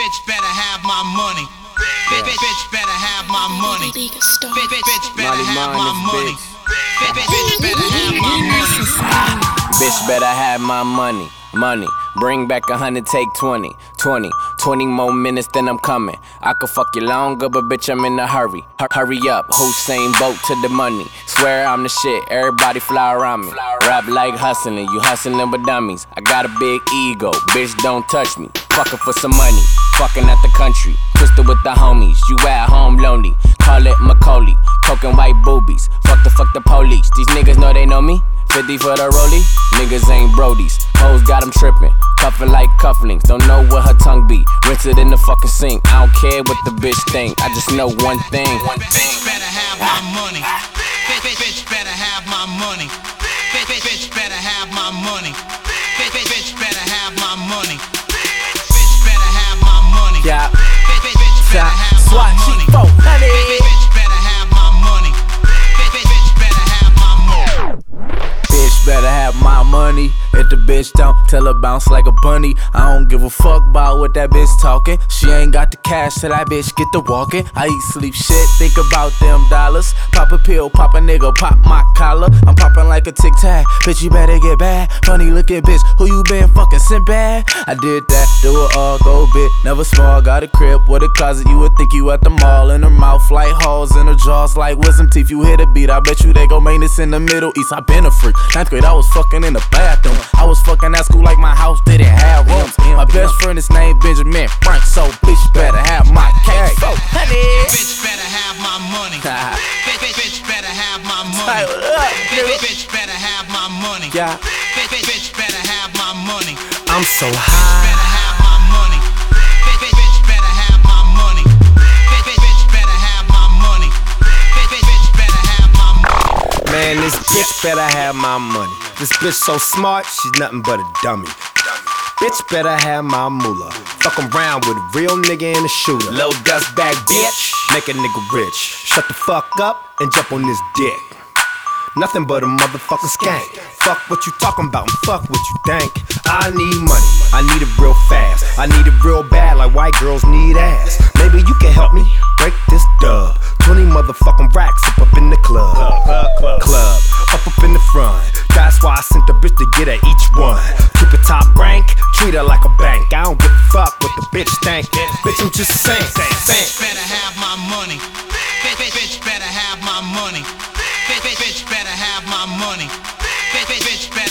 Bitch better have my money. Bitch better have my money. Bitch better have my money. Bitch better have my money. Bitch better have my money. Money. Bring back 100, take 20. 20 more minutes, then I'm coming. I could fuck you longer, but bitch, I'm in a hurry. Hurry up, Hussein Bolt to the money. Swear I'm the shit, everybody fly around me. Rap like hustling, you hustling with dummies. I got a big ego, bitch, don't touch me. Fucking for some money, fucking at the country. Twisted with the homies, you at home lonely. Call it Macaulay, coking white boobies. Fuck the police, these niggas know they know me. 50 for the rollie, niggas ain't brodies. Hoes got them trippin', cuffin' like cufflinks. Don't know where her tongue be, rinse it in the fucking sink. I don't care what the bitch think, I just know one thing. Bitch better have my money. Bitch better have my money. Bitch better have my money. Bitch better have my money. Bitch better have my money. Yeah. Bitch better have my money. Bitch better have my money. Bitch better have my money. Bitch better have my money. If the bitch don't, tell her bounce like a bunny. I don't give a fuck about what that bitch talking. She ain't got the cash till that bitch get to walking. I eat, sleep, shit, think about them dollars. Pop a pill, pop a nigga, pop my collar. I'm popping like a tic tac, bitch you better get bad. Funny looking bitch, who you been fucking sent bad? I did that, do it all, go big, never small. Got a crib with a closet, you would think you at the mall. In her mouth like halls, in her jaws like wisdom teeth. You hit a beat, I bet you they gon' maintenance in the Middle East. I been a freak, 9th grade I was fucking in the bathroom. I was fucking at school like my house didn't have rooms. My best friend is named Benjamin Frank, so bitch better have my cake. So honey, bitch better have my money. Bitch better have my money. Bitch better have my money. Yeah. Bitch better have my money. I'm so Bitch high. better have my money. Bitch better have my money. Bitch better have my money. Bitch better have my money. Man, this bitch better have my money. This bitch so smart, she's nothing but a dummy. Bitch better have my moolah. Fuck around with a real nigga and a shooter. Low dust bag bitch, make a nigga rich. Shut the fuck up and jump on this dick. Nothing but a motherfucking skank. Fuck what you talking about and fuck what you think. I need money, I need it real fast. I need it real bad like white girls need ass. Maybe you can help me break this dub. 20 motherfucking racks up in the club. Club, up in the front. That's why I sent the bitch to get her each one. Keep it top rank, treat her like a bank. I don't give a fuck what the bitch think. Bitch, I'm just saying. Bitch better have my money. Bitch better have my money. Bitch better have my money. Bitch better